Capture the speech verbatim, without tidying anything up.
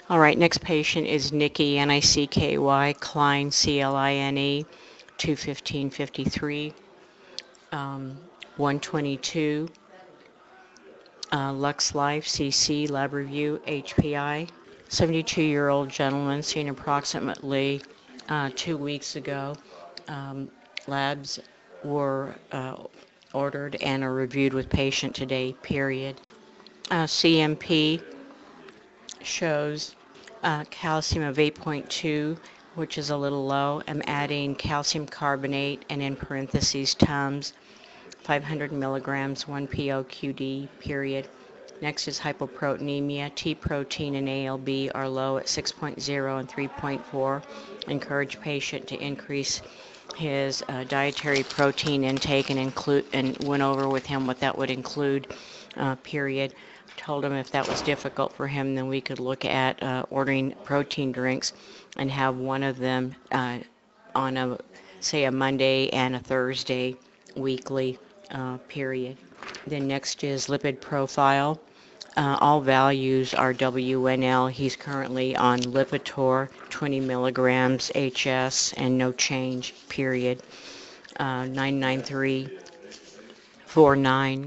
All right, next patient is Nikki, N I C K Y, Klein, C L I N E, two fifteen fifty-three, um, one twenty-two, uh, Lux Life, C C, Lab Review, H P I. seventy-two-year-old gentleman seen approximately uh, two weeks ago. Um, labs were uh, ordered and are reviewed with patient today, period. Uh, C M P shows uh, calcium of eight point two, which is a little low. I'm adding calcium carbonate and in parentheses Tums, five hundred milligrams, one P O Q D, period. Next is hypoproteinemia. T protein and A L B are low at six point zero and three point four. Encourage patient to increase his uh, dietary protein intake and include and went over with him what that would include, uh, period. Told him if that was difficult for him, then we could look at uh, ordering protein drinks and have one of them uh, on a, say, a Monday and a Thursday weekly, uh, period. Then next is lipid profile. Uh, all values are W N L. He's currently on Lipitor, twenty milligrams H S, and no change, period. Uh, nine nine three four nine